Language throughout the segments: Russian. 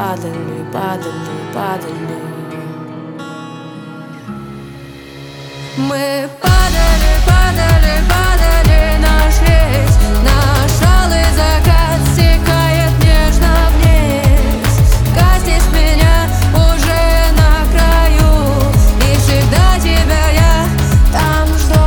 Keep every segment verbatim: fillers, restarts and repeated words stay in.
падали, падали, падали. Мы падали, падали, падали, нашлись. Наш алый закат стекает нежно вниз. Гаснет меня уже на краю, и всегда тебя я там жду.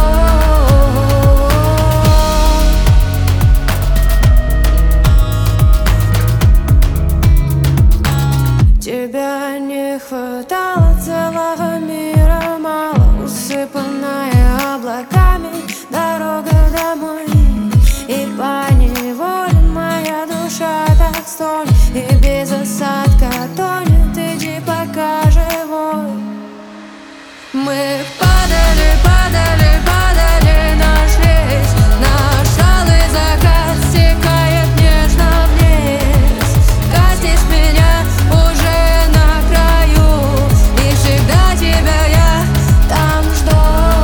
Тебя не хватало, целого мира мало, усыпанная облаками дорога домой. И поневоле моя душа так стонет, и без осадка тонет, иди пока живой. Мы падали, падали, падали, нашлись. Наш алый закат стекает нежно вниз. Гаснет меня уже на краю, и всегда тебя я там жду.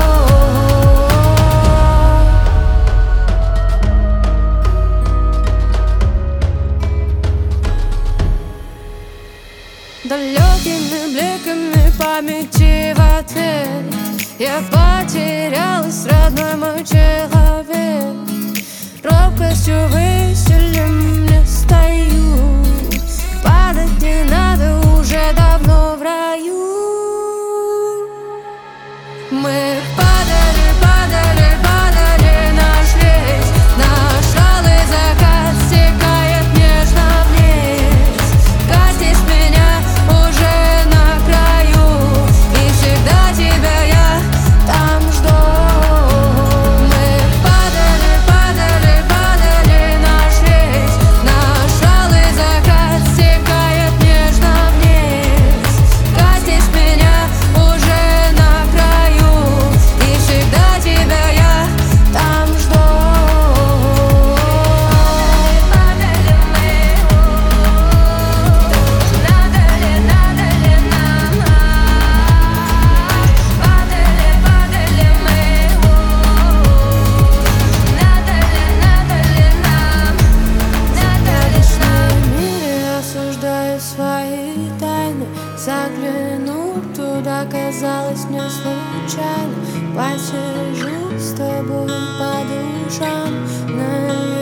Далекими бликами памяти в ответ я потерялась, родной мой человек. Робкостью высели мне стою. Падать не надо, уже давно в раю. Мы падали, падали, падали, нашлись. Наш алый закат стекает нежно вниз. Гаснет меня уже на краю, и всегда тебя я там жду. Мы падали, падали, падали, нашлись. Наш алый закат стекает нежно вниз. Гаснет меня уже на краю, и всегда тебя я там жду. Падали мы, надо ли, надо ли нам? Падали, падали мы, надо ли, надо ли нам? Надо ли нам? В мире осуждаю свои тайны, загляну туда, казалось мне случайно. Посижу с тобой по душам, наверное.